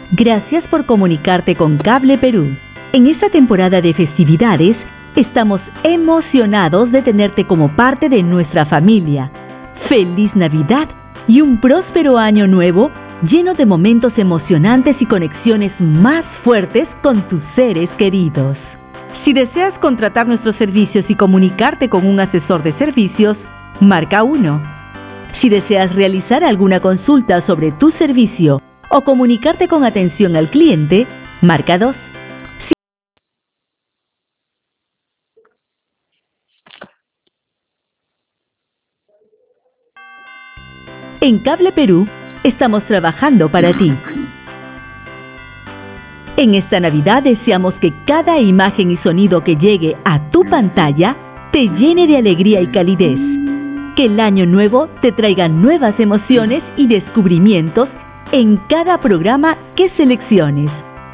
Gracias por comunicarte con Cable Perú. En esta temporada de festividades, estamos emocionados de tenerte como parte de nuestra familia. ¡Feliz Navidad y un próspero año nuevo lleno de momentos emocionantes y conexiones más fuertes con tus seres queridos! Si deseas contratar nuestros servicios y comunicarte con un asesor de servicios, marca 1. Si deseas realizar alguna consulta sobre tu servicio o comunicarte con atención al cliente, marca 2. En Cable Perú, estamos trabajando para ti. En esta Navidad deseamos que cada imagen y sonido que llegue a tu pantalla te llene de alegría y calidez. Que el año nuevo te traiga nuevas emociones y descubrimientos en cada programa que selecciones.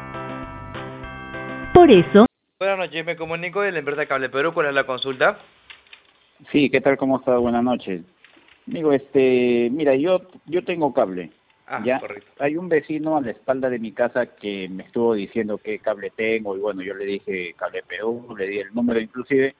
Por eso... Buenas noches, me comunico de la empresa Cable Perú. ¿Cuál es la consulta? Sí, ¿qué tal? ¿Cómo está? Buenas noches. Digo, mira, yo tengo cable. Ya Correcto. hay un vecino a la espalda de mi casa que me estuvo diciendo qué cable tengo y bueno, yo le dije Cable Perú, le di el número inclusive.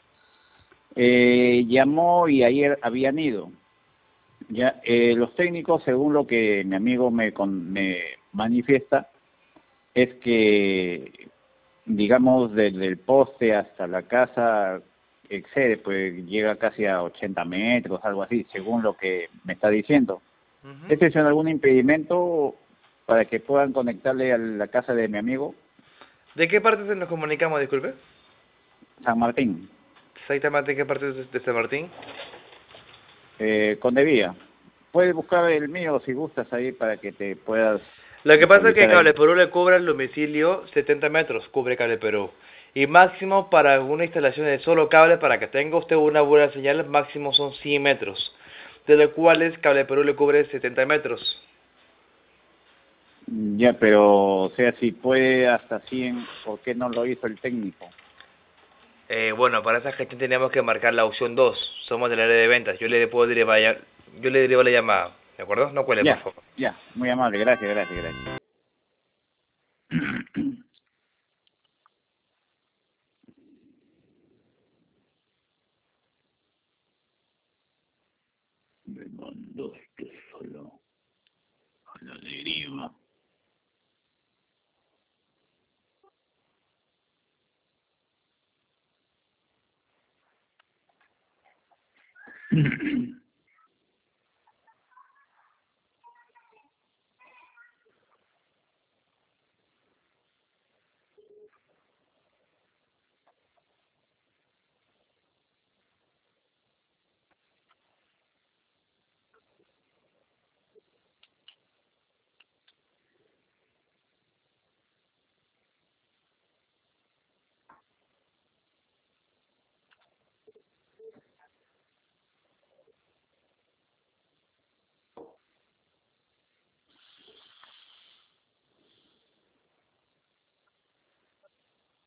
Llamó y ayer habían ido. Ya, los técnicos, según lo que mi amigo me manifiesta, es que, digamos, desde el poste hasta la casa excede, pues llega casi a 80 metros, algo así, según lo que me está diciendo. ¿Este es algún impedimento para que puedan conectarle a la casa de mi amigo? ¿De qué parte nos comunicamos, disculpe? San Martín. Exactamente, ¿en qué parte de San Martín? Condevía. Puedes buscar el mío si gustas ahí para que te puedas Lo que pasa es que visualizar ahí. Cable Perú le cobra el domicilio 70 metros, cubre Cable Perú. Y máximo para una instalación de solo cable, para que tenga usted una buena señal, máximo son 100 metros, de los cuales Cable Perú le cubre 70 metros. Ya, pero, o sea, si puede hasta 100, ¿por qué no lo hizo el técnico? Bueno, para esa gestión tenemos que marcar la opción 2. Somos del área de ventas. Yo le derivo la llamada. ¿De acuerdo? No cuele, por Ya, favor. ya, muy amable, gracias, gracias, gracias. Me mandó esto solo a la deriva.